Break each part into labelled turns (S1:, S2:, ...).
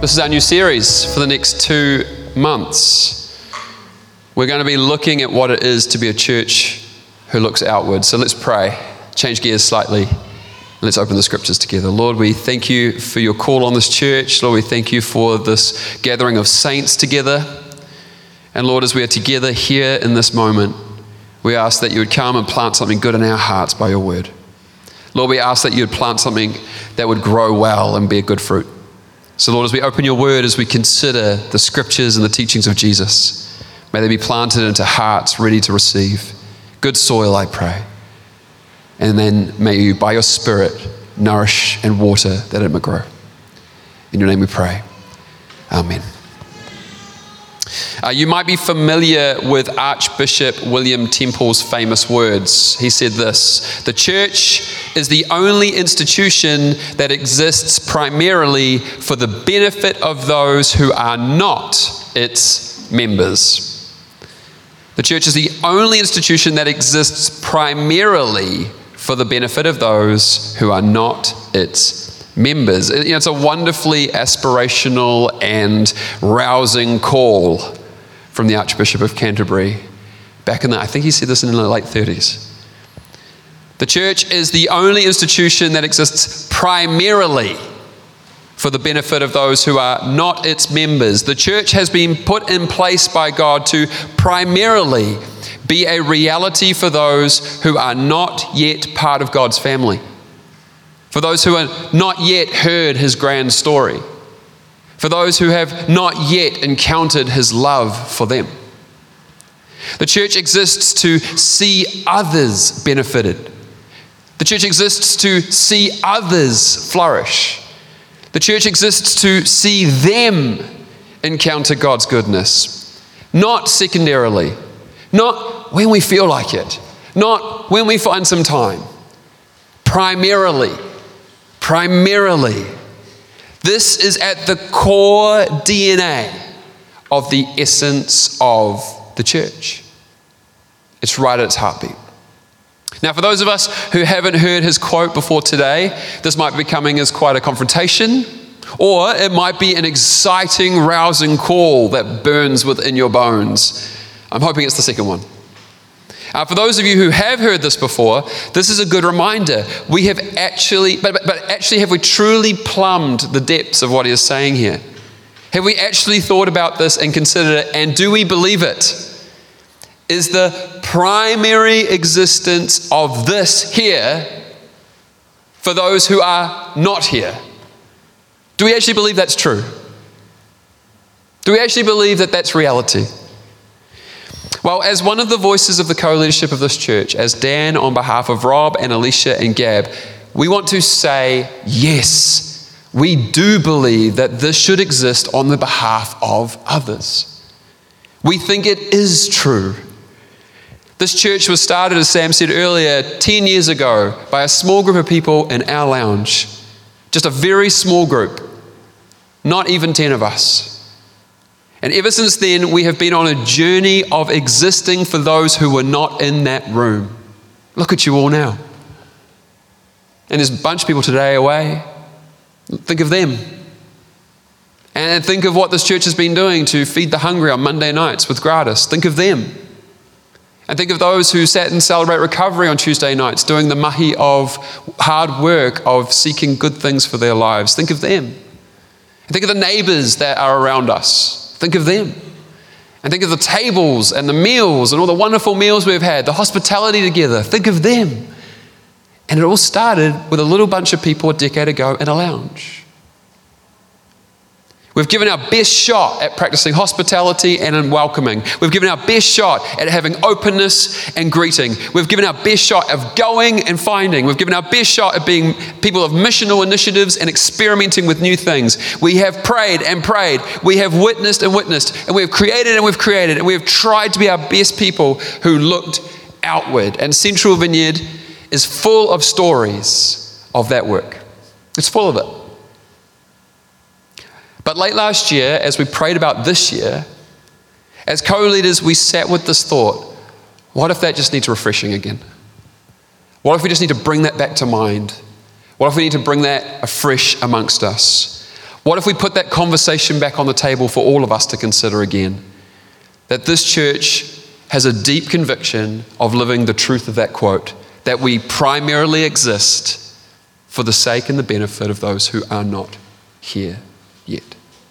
S1: This is our new series for the next 2 months. We're going to be looking at what it is to be a church who looks outward. So let's pray, change gears slightly. Let's open the scriptures together. Lord, we thank you for your call on this church. Lord, we thank you for this gathering of saints together. And Lord, as we are together here in this moment, we ask that you would come and plant something good in our hearts by your word. Lord, we ask that you would plant something that would grow well and bear good fruit. So Lord, as we open your word, as we consider the scriptures and the teachings of Jesus, may they be planted into hearts ready to receive good soil, I pray. And then may you, by your Spirit, nourish and water that it may grow. In your name we pray. Amen. You might be familiar with Archbishop William Temple's famous words. He said this: "The church is the only institution that exists primarily for the benefit of those who are not its members." The church is the only institution that exists primarily for the benefit of those who are not its members. It's a wonderfully aspirational and rousing call from the Archbishop of Canterbury back in I think he said this in the late 30s. The church is the only institution that exists primarily for the benefit of those who are not its members. The church has been put in place by God to primarily be a reality for those who are not yet part of God's family, for those who have not yet heard his grand story, for those who have not yet encountered his love for them. The church exists to see others benefited. The church exists to see others flourish. The church exists to see them encounter God's goodness, not secondarily, not when we feel like it, not when we find some time. Primarily. This is at the core DNA of the essence of the church. It's right at its heartbeat. Now, for those of us who haven't heard his quote before today, this might be coming as quite a confrontation, or it might be an exciting, rousing call that burns within your bones. I'm hoping it's the second one. For those of you who have heard this before, this is a good reminder. We have actually, but have we truly plumbed the depths of what he is saying here? Have we actually thought about this and considered it, and do we believe it? Is the primary existence of this here for those who are not here? Do we actually believe that's true? Do we actually believe that that's reality? Well, as one of the voices of the co-leadership of this church, as Dan on behalf of Rob and Alicia and Gab, we want to say, yes, we do believe that this should exist on the behalf of others. We think it is true. This church was started, as Sam said earlier, 10 years ago by a small group of people in our lounge. Just a very small group, not even 10 of us. And ever since then, we have been on a journey of existing for those who were not in that room. Look at you all now. And there's a bunch of people today away. Think of them. And think of what this church has been doing to feed the hungry on Monday nights with Gratis. Think of them. And think of those who sat and celebrate recovery on Tuesday nights, doing the mahi of hard work, of seeking good things for their lives. Think of them. And think of the neighbors that are around us. Think of them. And think of the tables and the meals and all the wonderful meals we've had, the hospitality together. Think of them. And it all started with a little bunch of people a decade ago in a lounge. We've given our best shot at practicing hospitality and in welcoming. We've given our best shot at having openness and greeting. We've given our best shot of going and finding. We've given our best shot at being people of missional initiatives and experimenting with new things. We have prayed and prayed. We have witnessed and witnessed. And we have created and we've created. And we have tried to be our best people who looked outward. And Central Vineyard is full of stories of that work. It's full of it. But late last year, as we prayed about this year, as co-leaders, we sat with this thought: what if that just needs refreshing again? What if we just need to bring that back to mind? What if we need to bring that afresh amongst us? What if we put that conversation back on the table for all of us to consider again? That this church has a deep conviction of living the truth of that quote, that we primarily exist for the sake and the benefit of those who are not here yet.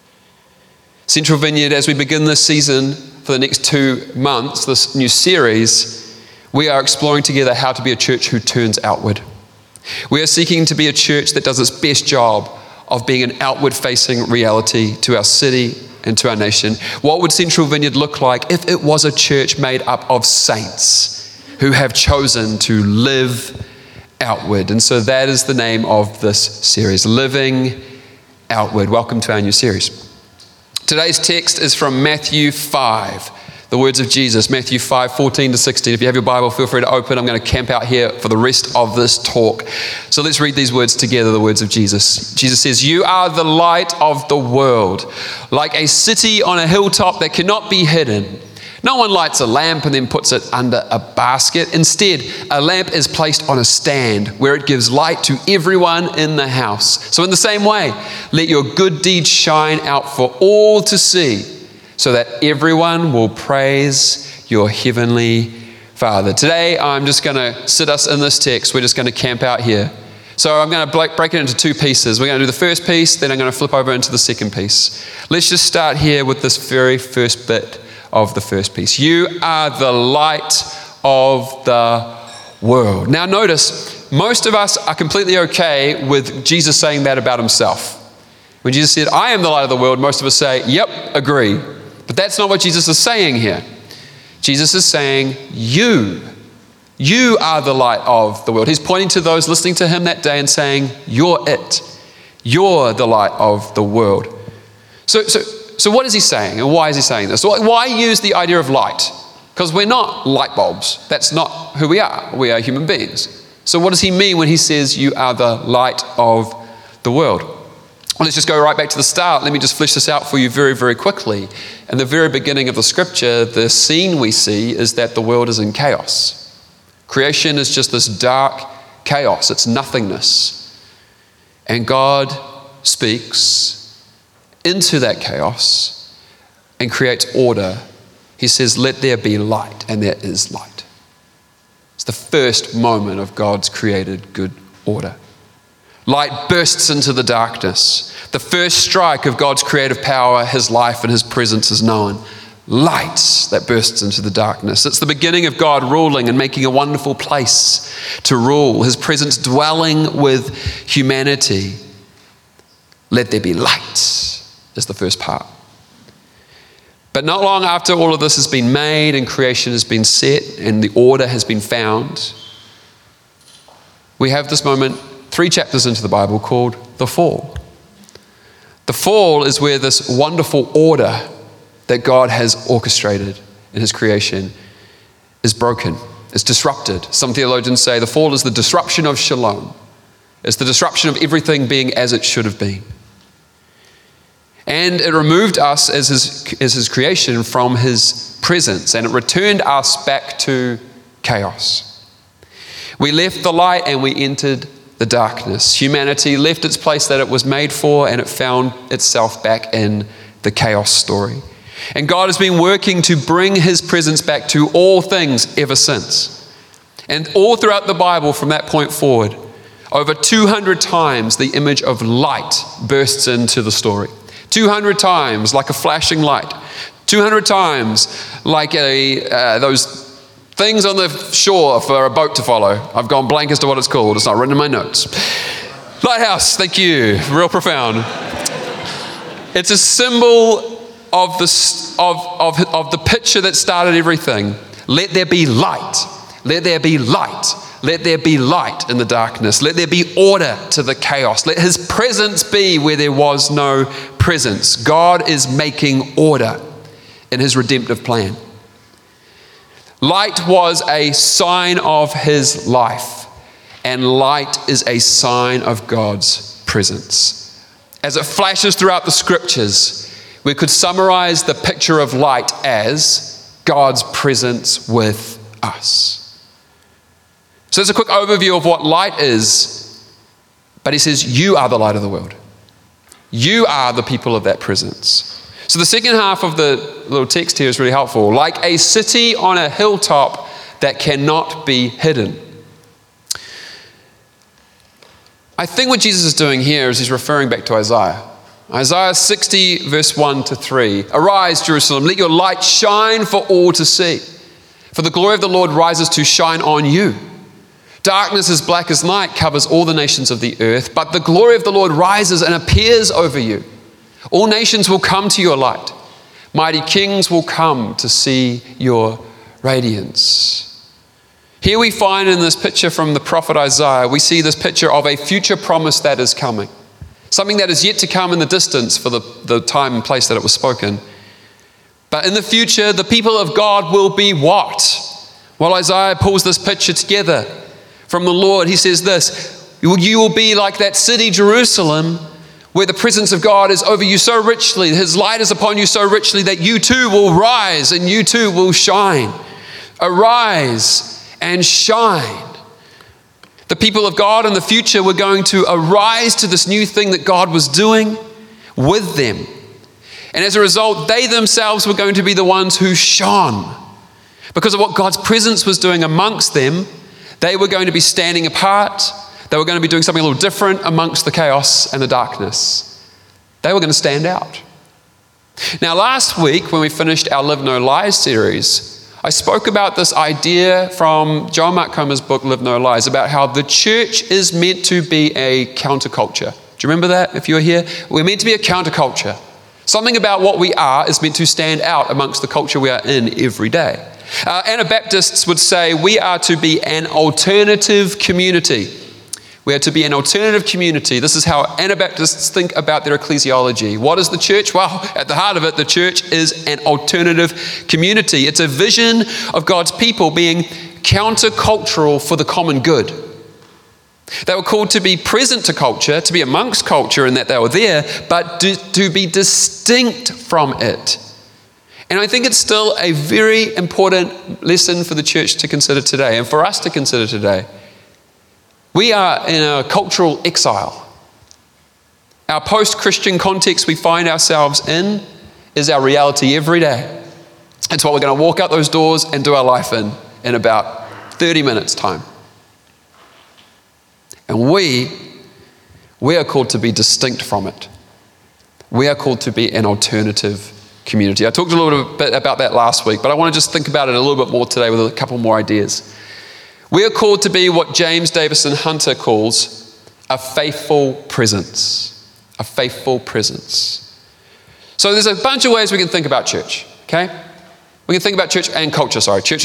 S1: Central Vineyard, as we begin this season for the next 2 months, this new series, we are exploring together how to be a church who turns outward. We are seeking to be a church that does its best job of being an outward-facing reality to our city and to our nation. What would Central Vineyard look like if it was a church made up of saints who have chosen to live outward? And so that is the name of this series, Living Outward. Welcome to our new series. Today's text is from Matthew 5, the words of Jesus, Matthew 5, 14 to 16. If you have your Bible, feel free to open. I'm going to camp out here for the rest of this talk. So let's read these words together, the words of Jesus. Jesus says, "You are the light of the world, like a city on a hilltop that cannot be hidden. No one lights a lamp and then puts it under a basket. Instead, a lamp is placed on a stand where it gives light to everyone in the house. So in the same way, let your good deeds shine out for all to see, so that everyone will praise your heavenly Father." Today, I'm just going to sit us in this text. We're just going to camp out here. So I'm going to break it into 2 pieces. We're going to do the first piece, then I'm going to flip over into the second piece. Let's just start here with this very first bit of the first piece. You are the light of the world. Now notice, most of us are completely okay with Jesus saying that about himself. When Jesus said, "I am the light of the world," most of us say, "Yep, agree." But that's not what Jesus is saying here. Jesus is saying, you are the light of the world. He's pointing to those listening to him that day and saying, you're it. You're the light of the world. So what is he saying, and why is he saying this? Why use the idea of light? Because we're not light bulbs. That's not who we are. We are human beings. So what does he mean when he says you are the light of the world? Well, let's just go right back to the start. Let me just flesh this out for you very, very quickly. In the very beginning of the scripture, the scene we see is that the world is in chaos. Creation is just this dark chaos. It's nothingness. And God speaks into that chaos and creates order. He says, "Let there be light," and there is light. It's the first moment of God's created good order. Light bursts into the darkness. The first strike of God's creative power, his life and his presence is known. Light that bursts into the darkness. It's the beginning of God ruling and making a wonderful place to rule, his presence dwelling with humanity. Let there be light is the first part. But not long after all of this has been made and creation has been set and the order has been found, we have this moment 3 chapters into the Bible called the fall. The fall is where this wonderful order that God has orchestrated in his creation is broken, is disrupted. Some theologians say the fall is the disruption of shalom. It's the disruption of everything being as it should have been. And it removed us as his creation from his presence, and it returned us back to chaos. We left the light and we entered the darkness. Humanity left its place that it was made for, and it found itself back in the chaos story. And God has been working to bring his presence back to all things ever since. And all throughout the Bible from that point forward, over 200 times the image of light bursts into the story. 200 times like a flashing light. 200 times like those things on the shore for a boat to follow. I've gone blank as to what it's called. It's not written in my notes. Lighthouse, thank you. Real profound. It's a symbol of the picture that started everything. Let there be light. Let there be light. Let there be light in the darkness. Let there be order to the chaos. Let his presence be where there was no presence. God is making order in his redemptive plan. Light was a sign of his life, and light is a sign of God's presence. As it flashes throughout the scriptures, we could summarize the picture of light as God's presence with us. So there's a quick overview of what light is, but he says, you are the light of the world. You are the people of that presence. So the second half of the little text here is really helpful. Like a city on a hilltop that cannot be hidden. I think what Jesus is doing here is he's referring back to Isaiah. Isaiah 60, verse 1 to 3. Arise, Jerusalem, let your light shine for all to see. For the glory of the Lord rises to shine on you. Darkness as black as night covers all the nations of the earth, but the glory of the Lord rises and appears over you. All nations will come to your light. Mighty kings will come to see your radiance. Here we find in this picture from the prophet Isaiah, we see this picture of a future promise that is coming. Something that is yet to come in the distance for the time and place that it was spoken. But in the future, the people of God will be what? Well, Isaiah pulls this picture together from the Lord. He says this, you will be like that city, Jerusalem, where the presence of God is over you so richly, His light is upon you so richly that you too will rise and you too will shine. Arise and shine. The people of God in the future were going to arise to this new thing that God was doing with them. And as a result, they themselves were going to be the ones who shone. Because of what God's presence was doing amongst them, they were going to be standing apart. They were going to be doing something a little different amongst the chaos and the darkness. They were going to stand out. Now, last week when we finished our Live No Lies series, I spoke about this idea from John Mark Comer's book, Live No Lies, about how the church is meant to be a counterculture. Do you remember that if you were here? We're meant to be a counterculture. Something about what we are is meant to stand out amongst the culture we are in every day. Anabaptists would say we are to be an alternative community. We are to be an alternative community. This is how Anabaptists think about their ecclesiology. What is the church? Well, at the heart of it, the church is an alternative community. It's a vision of God's people being countercultural for the common good. They were called to be present to culture, to be amongst culture in that they were there, but to be distinct from it. And I think it's still a very important lesson for the church to consider today and for us to consider today. We are in a cultural exile. Our post-Christian context we find ourselves in is our reality every day. It's what we're going to walk out those doors and do our life in about 30 minutes' time. And we are called to be distinct from it. We are called to be an alternative community. I talked a little bit about that last week, but I want to just think about it a little bit more today with a couple more ideas. We are called to be what James Davison Hunter calls a faithful presence. A faithful presence. So there's a bunch of ways we can think about church, okay? We can think about church and culture.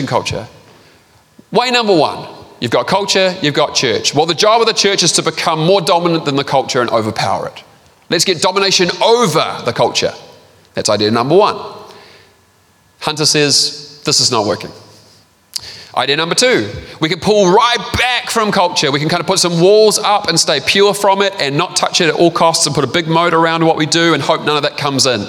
S1: Way number one, you've got culture, you've got church. Well, the job of the church is to become more dominant than the culture and overpower it. Let's get domination over the culture. That's idea number one. Hunter says, this is not working. Idea number two, we can pull right back from culture. We can kind of put some walls up and stay pure from it and not touch it at all costs and put a big moat around what we do and hope none of that comes in.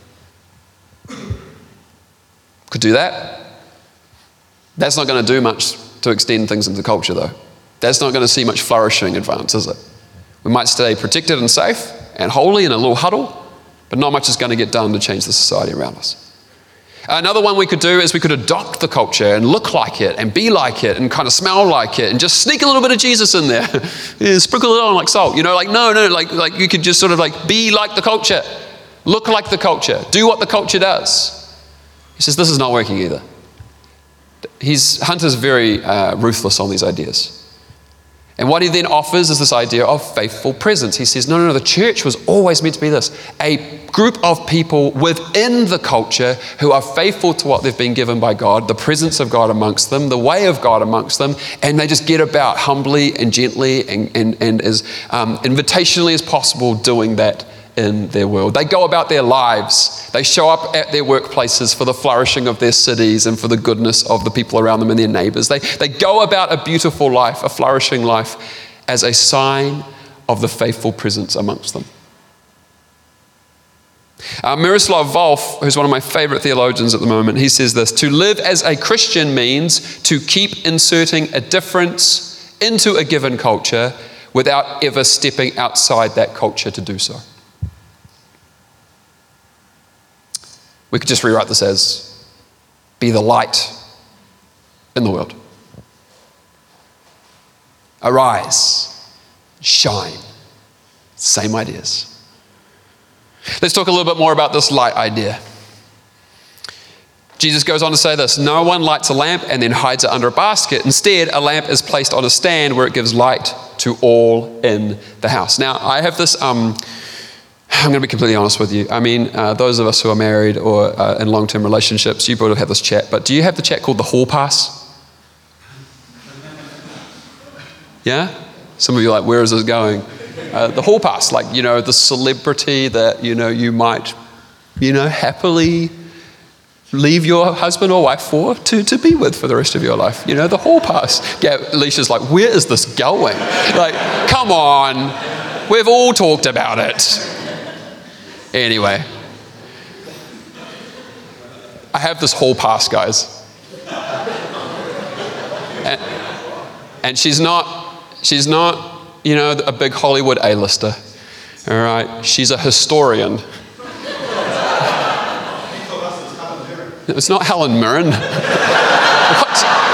S1: Could do that. That's not going to do much to extend things into culture, though. That's not going to see much flourishing advance, is it? We might stay protected and safe and holy in a little huddle, but not much is going to get done to change the society around us. Another one we could do is we could adopt the culture and look like it and be like it and kind of smell like it and just sneak a little bit of Jesus in there. Yeah, sprinkle it on like salt, like you could just sort of like be like the culture, look like the culture, do what the culture does. He says this is not working either. Hunter's very ruthless on these ideas. And what he then offers is this idea of faithful presence. He says, no, the church was always meant to be this. A group of people within the culture who are faithful to what they've been given by God, the presence of God amongst them, the way of God amongst them, and they just get about humbly and gently and as invitationally as possible doing that in their world. They go about their lives. They show up at their workplaces for the flourishing of their cities and for the goodness of the people around them and their neighbors. They go about a beautiful life, a flourishing life, as a sign of the faithful presence amongst them. Miroslav Volf, who's one of my favorite theologians at the moment, he says this: to live as a Christian means to keep inserting a difference into a given culture without ever stepping outside that culture to do so. We could just rewrite this as, be the light in the world. Arise, shine. Same ideas. Let's talk a little bit more about this light idea. Jesus goes on to say this, no one lights a lamp and then hides it under a basket. Instead, a lamp is placed on a stand where it gives light to all in the house. Now, I have this, I'm going to be completely honest with you. I mean, those of us who are married or in long-term relationships, you probably have this chat, but do you have the chat called the hall pass? Yeah? Some of you are like, where is this going? The hall pass, like, the celebrity that, you might, happily leave your husband or wife to be with for the rest of your life. The hall pass. Yeah, Alicia's like, where is this going? Like, come on. We've all talked about it. Anyway. I have this hall pass, guys. And she's not, a big Hollywood A-lister. All right? She's a historian. It's not Helen Mirren. What?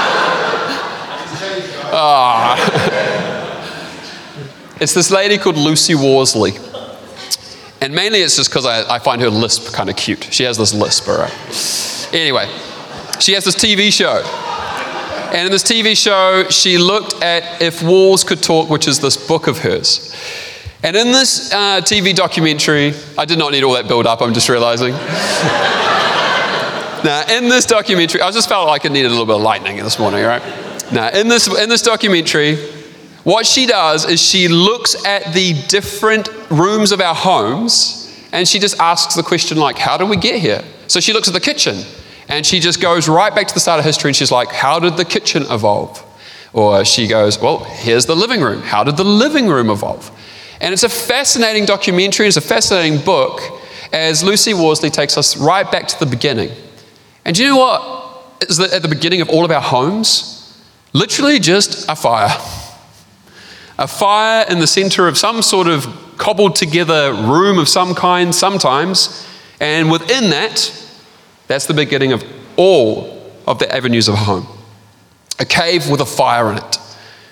S1: It's this lady called Lucy Worsley. And mainly it's just because I find her lisp kind of cute. She has this lisp, all right? Anyway, she has this TV show. And in this TV show, she looked at If Walls Could Talk, which is this book of hers. And in this TV documentary, I did not need all that build up, I'm just realizing. Now, in this documentary, I just felt like it needed a little bit of lightning this morning, right? Now, in this documentary, what she does is she looks at the different rooms of our homes, and she just asks the question like, how did we get here? So she looks at the kitchen, and she just goes right back to the start of history, and she's like, how did the kitchen evolve? Or she goes, well, here's the living room. How did the living room evolve? And it's a fascinating documentary, it's a fascinating book, as Lucy Worsley takes us right back to the beginning. And do you know what is at the beginning of all of our homes? Literally just a fire. A fire in the center of some sort of cobbled together room of some kind sometimes. And within that's the beginning of all of the avenues of a home. A cave with a fire in it.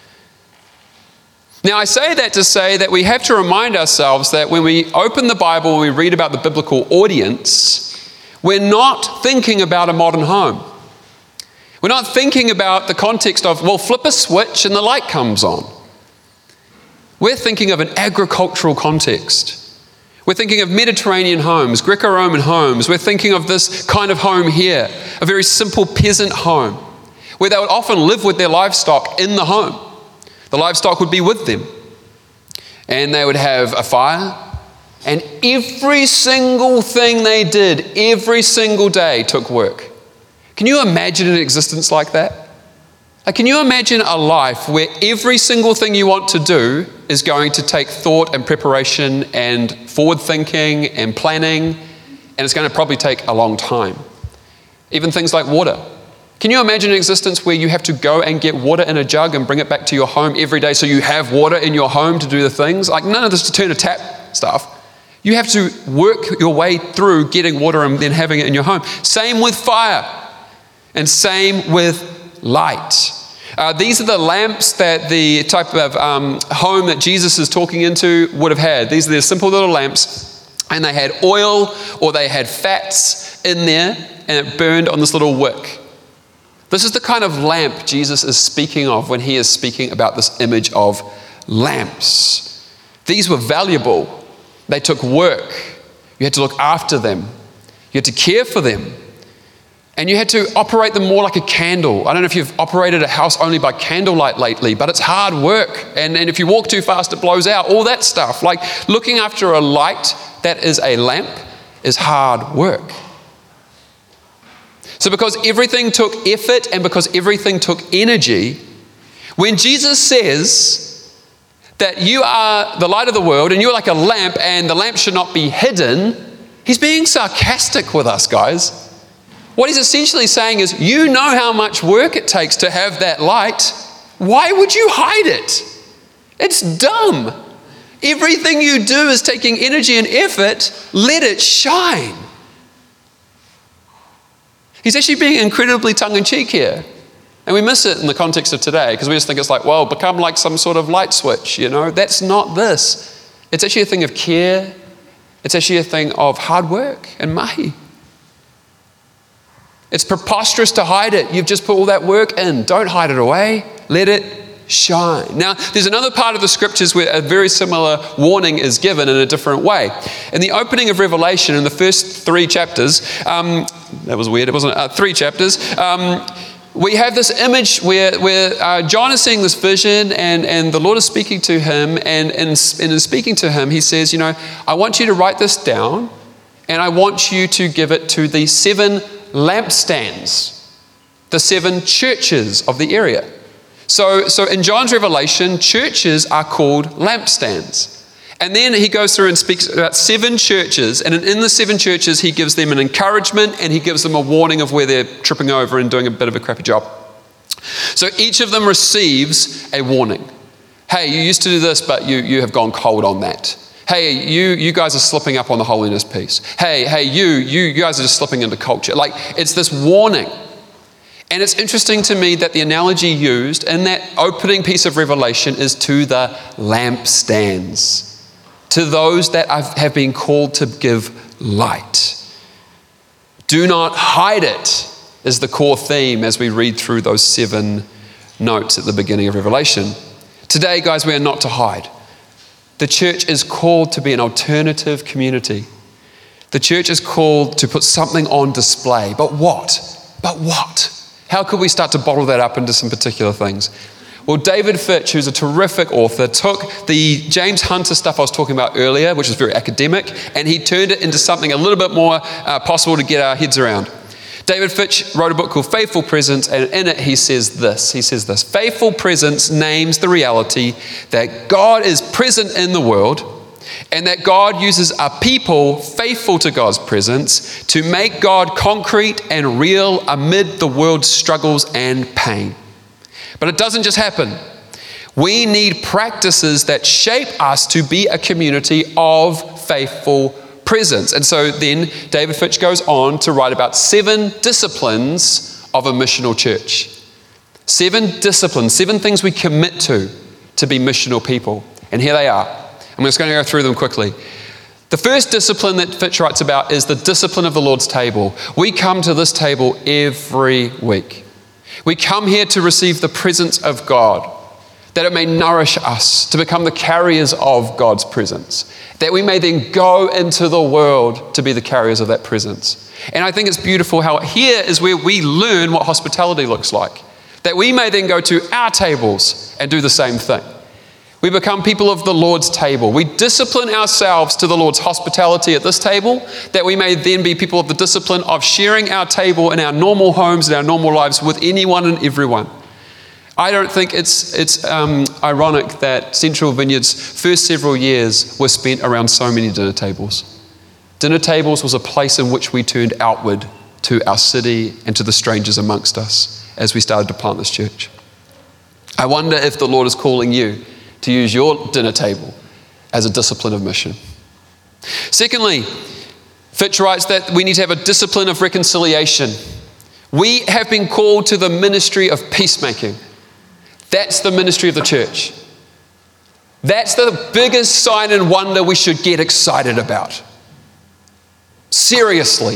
S1: Now, I say that to say that we have to remind ourselves that when we open the Bible, we read about the biblical audience, we're not thinking about a modern home. We're not thinking about the context of, well, flip a switch and the light comes on. We're thinking of an agricultural context. We're thinking of Mediterranean homes, Greco-Roman homes. We're thinking of this kind of home here, a very simple peasant home, where they would often live with their livestock in the home. The livestock would be with them. And they would have a fire. And every single thing they did, every single day, took work. Can you imagine an existence like that? Like, can you imagine a life where every single thing you want to do is going to take thought and preparation and forward thinking and planning, and it's going to probably take a long time? Even things like water. Can you imagine an existence where you have to go and get water in a jug and bring it back to your home every day so you have water in your home to do the things? Like, none of this to turn a tap stuff. You have to work your way through getting water and then having it in your home. Same with fire, and same with light. These are the lamps that the type of home that Jesus is talking into would have had. These are the simple little lamps, and they had oil or they had fats in there, and it burned on this little wick. This is the kind of lamp Jesus is speaking of when he is speaking about this image of lamps. These were valuable. They took work. You had to look after them. You had to care for them. And you had to operate them more like a candle. I don't know if you've operated a house only by candlelight lately, but it's hard work. And if you walk too fast, it blows out. All that stuff. Like looking after a light that is a lamp is hard work. So because everything took effort and because everything took energy, when Jesus says that you are the light of the world and you're like a lamp and the lamp should not be hidden, he's being sarcastic with us, guys. What he's essentially saying is, you know how much work it takes to have that light. Why would you hide it? It's dumb. Everything you do is taking energy and effort. Let it shine. He's actually being incredibly tongue-in-cheek here. And we miss it in the context of today because we just think it's like, well, become like some sort of light switch, you know? That's not this. It's actually a thing of care. It's actually a thing of hard work and mahi. It's preposterous to hide it. You've just put all that work in. Don't hide it away. Let it shine. Now, there's another part of the scriptures where a very similar warning is given in a different way. In the opening of Revelation, in the first 3 chapters, that was weird, it wasn't 3 chapters, we have this image where John is seeing this vision and the Lord is speaking to him, and in speaking to him, he says, you know, I want you to write this down and I want you to give it to the 7 lampstands, the 7 churches of the area. So in John's revelation, churches are called lampstands. And then he goes through and speaks about 7 churches, and in the 7 churches, he gives them an encouragement and he gives them a warning of where they're tripping over and doing a bit of a crappy job. So each of them receives a warning. Hey, you used to do this, but you have gone cold on that. Hey, you guys are slipping up on the holiness piece. Hey, you guys are just slipping into culture. Like, it's this warning. And it's interesting to me that the analogy used in that opening piece of Revelation is to the lampstands, to those that have been called to give light. Do not hide it is the core theme as we read through those 7 notes at the beginning of Revelation. Today, guys, we are not to hide. The church is called to be an alternative community. The church is called to put something on display. But what? How could we start to bottle that up into some particular things? Well, David Fitch, who's a terrific author, took the James Hunter stuff I was talking about earlier, which is very academic, and he turned it into something a little bit more possible to get our heads around. David Fitch wrote a book called Faithful Presence, and in it he says this. Faithful Presence names the reality that God is present in the world and that God uses a people faithful to God's presence to make God concrete and real amid the world's struggles and pain. But it doesn't just happen. We need practices that shape us to be a community of faithful presence. And so then David Fitch goes on to write about 7 disciplines of a missional church. 7 disciplines, 7 things we commit to be missional people. And here they are. I'm just going to go through them quickly. The first discipline that Fitch writes about is the discipline of the Lord's table. We come to this table every week. We come here to receive the presence of God, that it may nourish us to become the carriers of God's presence, that we may then go into the world to be the carriers of that presence. And I think it's beautiful how here is where we learn what hospitality looks like, that we may then go to our tables and do the same thing. We become people of the Lord's table. We discipline ourselves to the Lord's hospitality at this table, that we may then be people of the discipline of sharing our table in our normal homes and our normal lives with anyone and everyone. I don't think it's ironic that Central Vineyard's first several years were spent around so many dinner tables. Dinner tables was a place in which we turned outward to our city and to the strangers amongst us as we started to plant this church. I wonder if the Lord is calling you to use your dinner table as a discipline of mission. Secondly, Fitch writes that we need to have a discipline of reconciliation. We have been called to the ministry of peacemaking. That's the ministry of the church. That's the biggest sign and wonder we should get excited about. Seriously.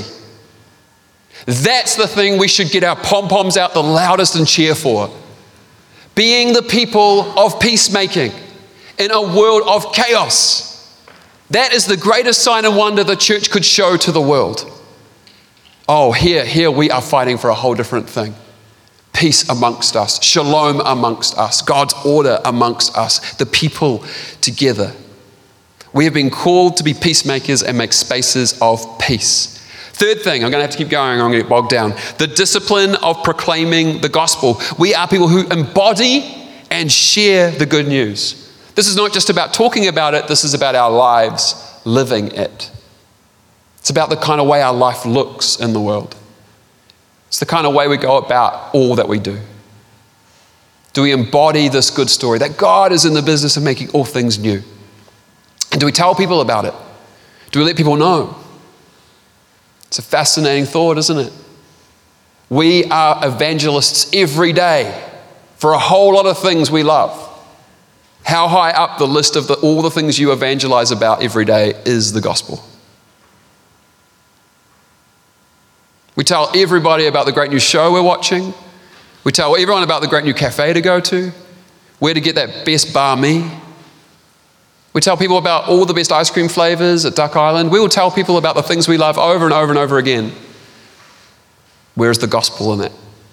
S1: That's the thing we should get our pom-poms out the loudest and cheer for. Being the people of peacemaking in a world of chaos. That is the greatest sign and wonder the church could show to the world. Oh, here we are fighting for a whole different thing. Peace amongst us, shalom amongst us, God's order amongst us, the people together. We have been called to be peacemakers and make spaces of peace. Third thing, I'm going to have to keep going, I'm going to get bogged down. The discipline of proclaiming the gospel. We are people who embody and share the good news. This is not just about talking about it, this is about our lives living it. It's about the kind of way our life looks in the world. It's the kind of way we go about all that we do. Do we embody this good story that God is in the business of making all things new? And do we tell people about it? Do we let people know? It's a fascinating thought, isn't it? We are evangelists every day for a whole lot of things we love. How high up the list of all the things you evangelize about every day is the gospel? We tell everybody about the great new show we're watching. We tell everyone about the great new cafe to go to, where to get that best banh mi. We tell people about all the best ice cream flavors at Duck Island. We will tell people about the things we love over and over and over again. Where is the gospel in that?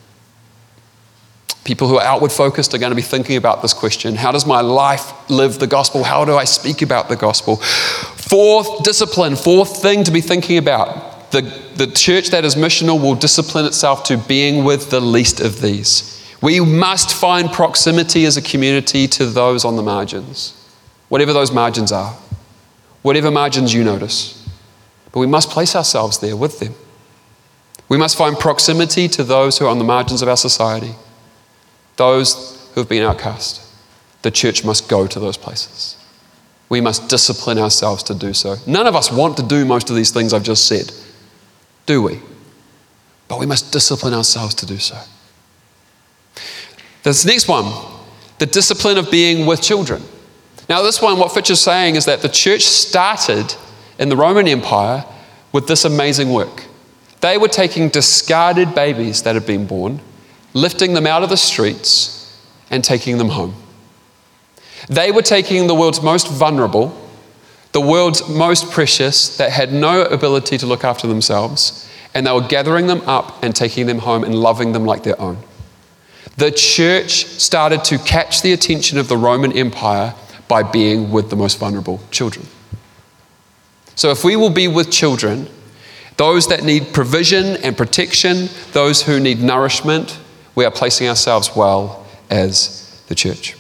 S1: People who are outward focused are going to be thinking about this question. How does my life live the gospel? How do I speak about the gospel? Fourth thing to be thinking about. The church that is missional will discipline itself to being with the least of these. We must find proximity as a community to those on the margins, whatever those margins are, whatever margins you notice. But we must place ourselves there with them. We must find proximity to those who are on the margins of our society, those who have been outcast. The church must go to those places. We must discipline ourselves to do so. None of us want to do most of these things I've just said, do we? But we must discipline ourselves to do so. This next one, the discipline of being with children. Now this one, what Fitch is saying is that the church started in the Roman Empire with this amazing work. They were taking discarded babies that had been born, lifting them out of the streets and taking them home. They were taking the world's most vulnerable, the world's most precious, that had no ability to look after themselves, and they were gathering them up and taking them home and loving them like their own. The church started to catch the attention of the Roman Empire by being with the most vulnerable children. So if we will be with children, those that need provision and protection, those who need nourishment, we are placing ourselves well as the church.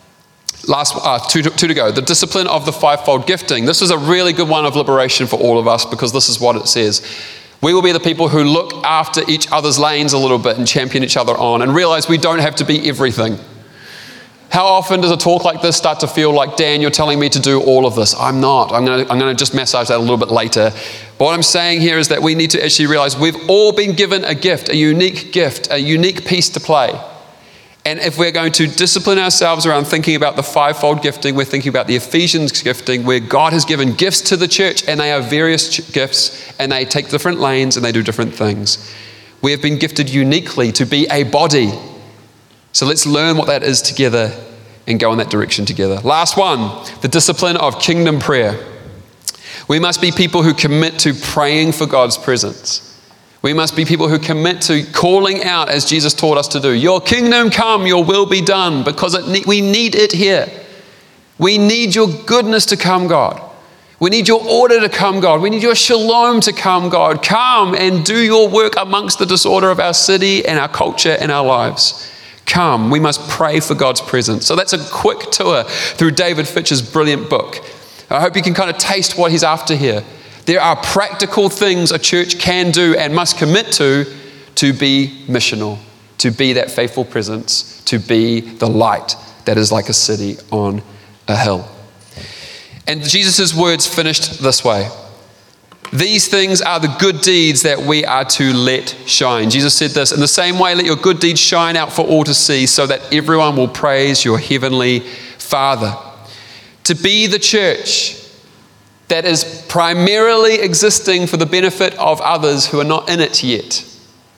S1: Last two to go. The discipline of the fivefold gifting. This is a really good one of liberation for all of us, because this is what it says. We will be the people who look after each other's lanes a little bit and champion each other on and realize we don't have to be everything. How often does a talk like this start to feel like, Dan, you're telling me to do all of this? I'm not. I'm going to just massage that a little bit later. But what I'm saying here is that we need to actually realize we've all been given a gift, a unique piece to play. And if we're going to discipline ourselves around thinking about the fivefold gifting, we're thinking about the Ephesians gifting, where God has given gifts to the church, and they are various gifts, and they take different lanes and they do different things. We have been gifted uniquely to be a body. So let's learn what that is together and go in that direction together. Last one, the discipline of kingdom prayer. We must be people who commit to praying for God's presence. We must be people who commit to calling out, as Jesus taught us to do, your kingdom come, your will be done, because we need it here. We need your goodness to come, God. We need your order to come, God. We need your shalom to come, God. Come and do your work amongst the disorder of our city and our culture and our lives. Come, we must pray for God's presence. So that's a quick tour through David Fitch's brilliant book. I hope you can kind of taste what he's after here. There are practical things a church can do and must commit to be missional, to be that faithful presence, to be the light that is like a city on a hill. And Jesus' words finished this way. These things are the good deeds that we are to let shine. Jesus said this, in the same way, let your good deeds shine out for all to see, so that everyone will praise your heavenly Father. To be the church that is primarily existing for the benefit of others who are not in it yet.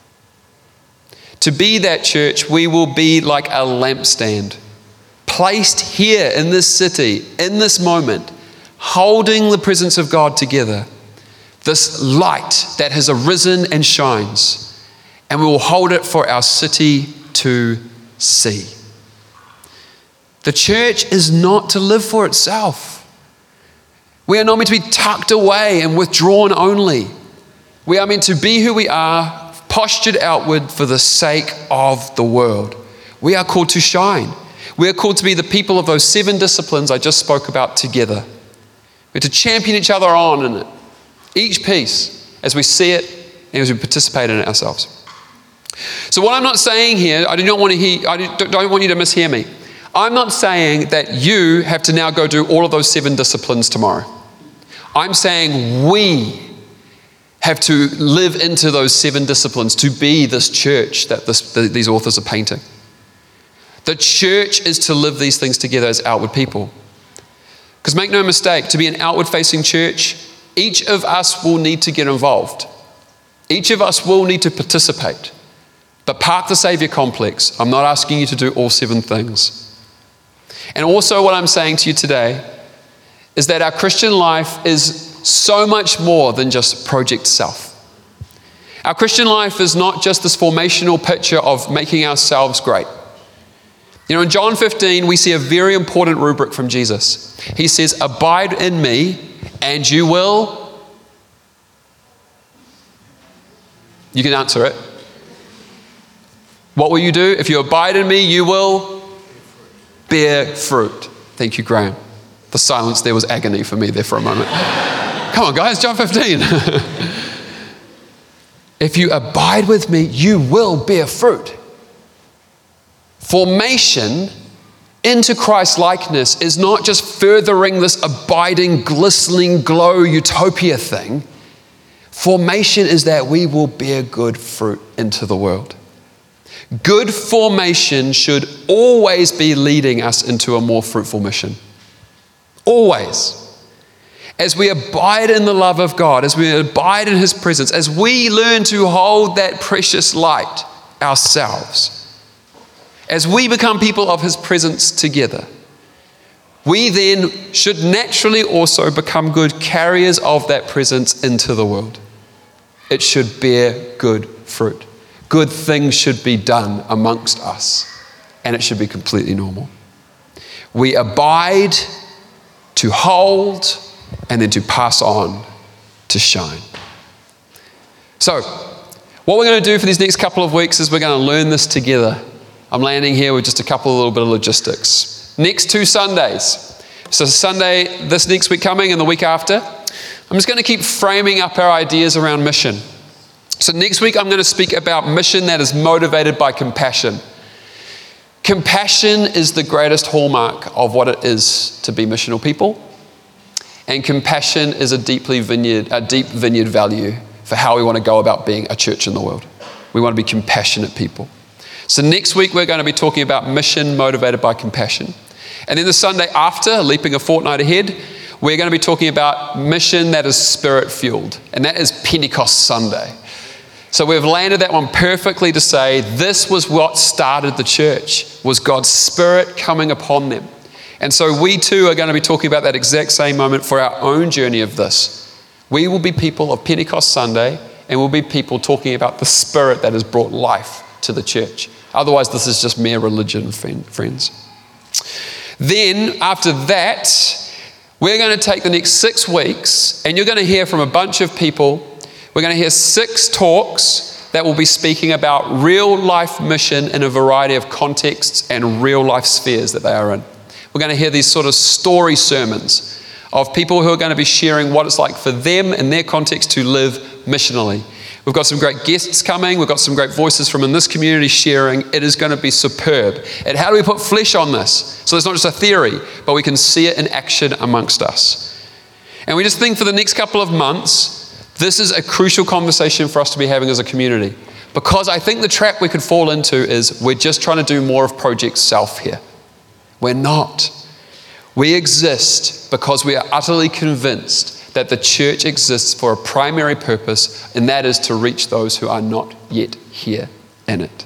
S1: To be that church, we will be like a lampstand, placed here in this city, in this moment, holding the presence of God together. This light that has arisen and shines, and we will hold it for our city to see. The church is not to live for itself. We are not meant to be tucked away and withdrawn only. We are meant to be who we are, postured outward for the sake of the world. We are called to shine. We are called to be the people of those 7 disciplines I just spoke about together. We're to champion each other on in it, each piece, as we see it and as we participate in it ourselves. So what I'm not saying here, I don't want you to mishear me. I'm not saying that you have to now go do all of those 7 disciplines tomorrow. I'm saying we have to live into those 7 disciplines to be this church that these authors are painting. The church is to live these things together as outward people. Because make no mistake, to be an outward-facing church, each of us will need to get involved. Each of us will need to participate. But park the Savior complex. I'm not asking you to do all 7 things. And also what I'm saying to you today is that our Christian life is so much more than just Project Self. Our Christian life is not just this formational picture of making ourselves great. You know, in John 15, we see a very important rubric from Jesus. He says, abide in me and you will. You can answer it. What will you do? If you abide in me, you will bear fruit. Thank you, Graham. The silence there was agony for me there for a moment. Come on, guys, John 15. If you abide with me, you will bear fruit. Formation into Christ's likeness is not just furthering this abiding, glistening, glow utopia thing. Formation is that we will bear good fruit into the world. Good formation should always be leading us into a more fruitful mission. Always. As we abide in the love of God, as we abide in His presence, as we learn to hold that precious light ourselves, as we become people of His presence together, we then should naturally also become good carriers of that presence into the world. It should bear good fruit. Good things should be done amongst us, and it should be completely normal. We abide to hold and then to pass on to shine. So, what we're going to do for these next couple of weeks is we're going to learn this together. I'm landing here with just a little bit of logistics. Next 2 Sundays. So Sunday this next week coming and the week after, I'm just going to keep framing up our ideas around mission. So next week I'm going to speak about mission that is motivated by compassion. Compassion is the greatest hallmark of what it is to be missional people. And compassion is a deep vineyard value for how we want to go about being a church in the world. We want to be compassionate people. So next week we're going to be talking about mission motivated by compassion. And then the Sunday after, leaping a fortnight ahead, we're going to be talking about mission that is spirit-fueled. And that is Pentecost Sunday. So we've landed that one perfectly to say this was what started the church, was God's Spirit coming upon them. And so we too are going to be talking about that exact same moment for our own journey of this. We will be people of Pentecost Sunday, and we'll be people talking about the Spirit that has brought life to the church. Otherwise, this is just mere religion, friends. Then, after that, we're going to take the next 6 weeks, and you're going to hear from a bunch of people. We're going to hear 6 talks that will be speaking about real life mission in a variety of contexts and real life spheres that they are in. We're going to hear these sort of story sermons of people who are going to be sharing what it's like for them in their context to live missionally. We've got some great guests coming. We've got some great voices from in this community sharing. It is going to be superb. And how do we put flesh on this? So it's not just a theory, but we can see it in action amongst us. And we just think for the next couple of months, this is a crucial conversation for us to be having as a community. Because I think the trap we could fall into is we're just trying to do more of Project Self here. We're not. We exist because we are utterly convinced that the church exists for a primary purpose, and that is to reach those who are not yet here in it.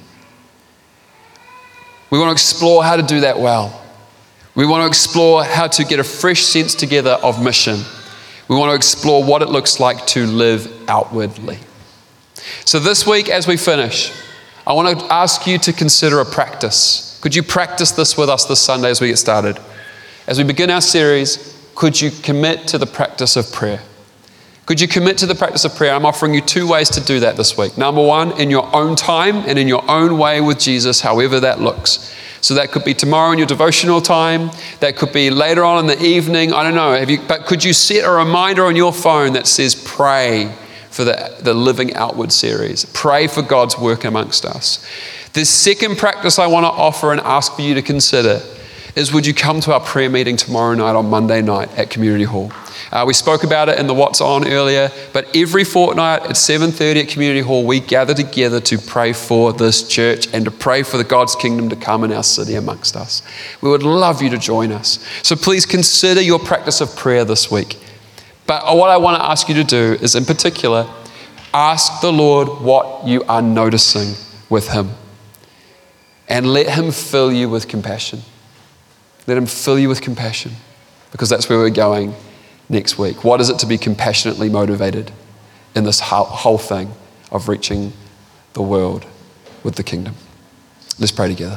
S1: We want to explore how to do that well. We want to explore how to get a fresh sense together of mission. We want to explore what it looks like to live outwardly. So this week, as we finish, I want to ask you to consider a practice. Could you practice this with us this Sunday as we get started? As we begin our series, could you commit to the practice of prayer? Could you commit to the practice of prayer? I'm offering you 2 ways to do that this week. Number 1, in your own time and in your own way with Jesus, however that looks. So that could be tomorrow in your devotional time. That could be later on in the evening. I don't know. But could you set a reminder on your phone that says pray for the Living Outward series? Pray for God's work amongst us. The second practice I want to offer and ask for you to consider is, would you come to our prayer meeting tomorrow night on Monday night at Community Hall? We spoke about it in the What's On earlier, but every fortnight at 7:30 at Community Hall, we gather together to pray for this church and to pray for the God's kingdom to come in our city amongst us. We would love you to join us. So please consider your practice of prayer this week. But what I want to ask you to do is, in particular, ask the Lord what you are noticing with him. And let him fill you with compassion. Let him fill you with compassion, because that's where we're going next week. What is it to be compassionately motivated in this whole thing of reaching the world with the kingdom? Let's pray together.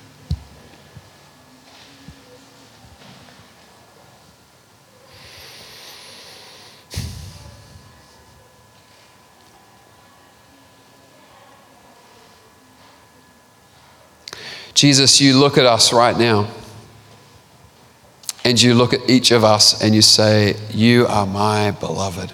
S1: Jesus, you look at us right now, and you look at each of us and you say, you are my beloved.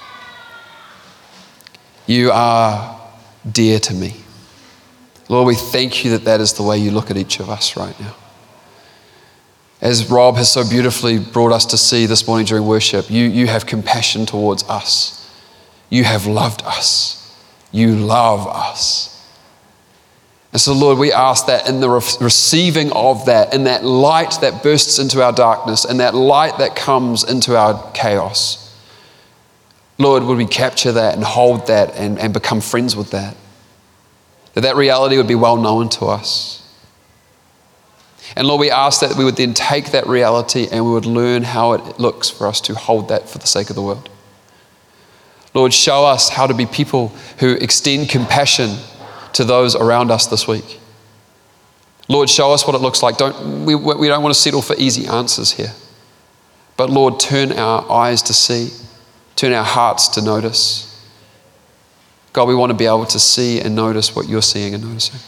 S1: You are dear to me. Lord, we thank you that that is the way you look at each of us right now. As Rob has so beautifully brought us to see this morning during worship, you have compassion towards us. You have loved us. You love us. And so, Lord, we ask that in the receiving of that, in that light that bursts into our darkness, and that light that comes into our chaos, Lord, would we capture that and hold that and become friends with that? That reality would be well known to us. And Lord, we ask that we would then take that reality and we would learn how it looks for us to hold that for the sake of the world. Lord, show us how to be people who extend compassion to those around us this week. Lord, show us what it looks like. We don't want to settle for easy answers here. But Lord, turn our eyes to see, turn our hearts to notice. God, we want to be able to see and notice what you're seeing and noticing.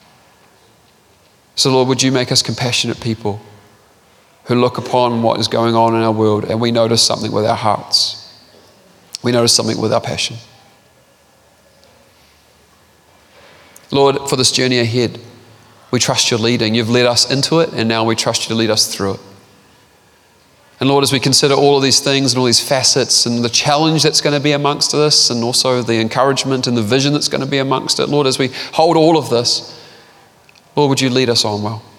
S1: So Lord, would you make us compassionate people who look upon what is going on in our world and we notice something with our hearts. We notice something with our passion. Lord, for this journey ahead, we trust your leading. You've led us into it, and now we trust you to lead us through it. And Lord, as we consider all of these things and all these facets and the challenge that's going to be amongst this, and also the encouragement and the vision that's going to be amongst it, Lord, as we hold all of this, Lord, would you lead us on well?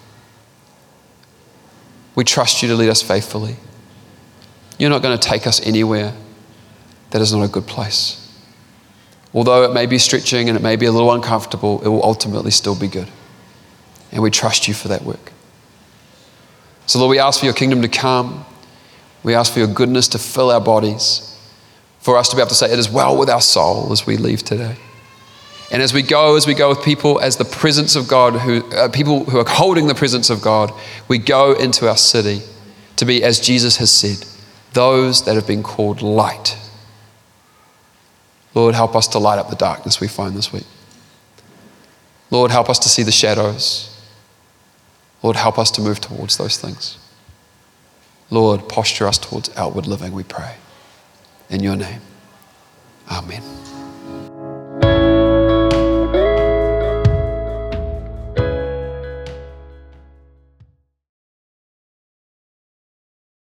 S1: We trust you to lead us faithfully. You're not going to take us anywhere that is not a good place. Although it may be stretching and it may be a little uncomfortable, it will ultimately still be good. And we trust you for that work. So Lord, we ask for your kingdom to come. We ask for your goodness to fill our bodies, for us to be able to say it is well with our soul as we leave today. And as we go with people as the presence of God, people who are holding the presence of God, we go into our city to be, as Jesus has said, those that have been called light. Lord, help us to light up the darkness we find this week. Lord, help us to see the shadows. Lord, help us to move towards those things. Lord, posture us towards outward living, we pray. In your name, amen.